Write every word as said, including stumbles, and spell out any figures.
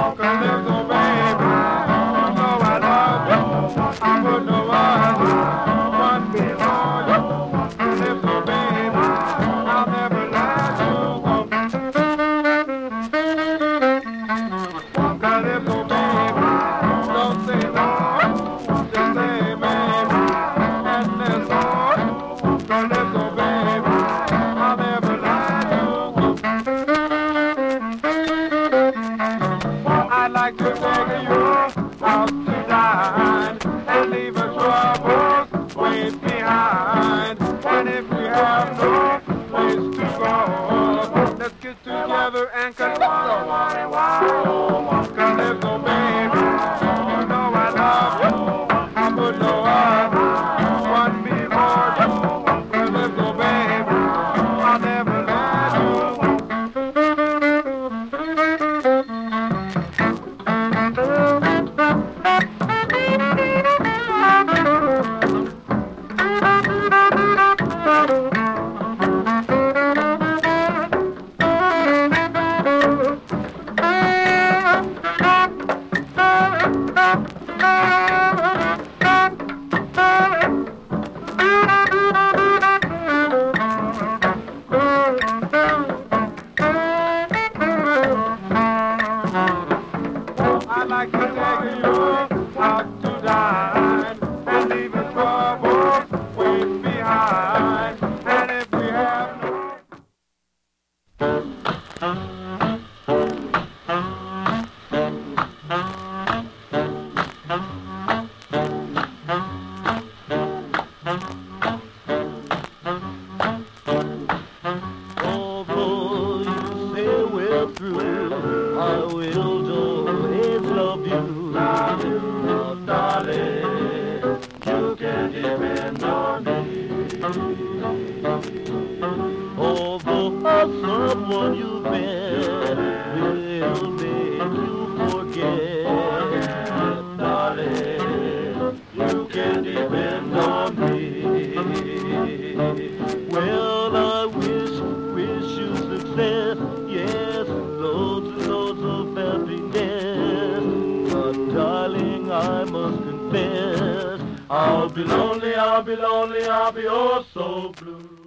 Someone you've been will make you forget, darling. You can depend on me. Well, I wish, wish you success. Yes, loads and loads of happiness. But darling, I must confess, I'll be lonely, I'll be lonely, I'll be oh so blue.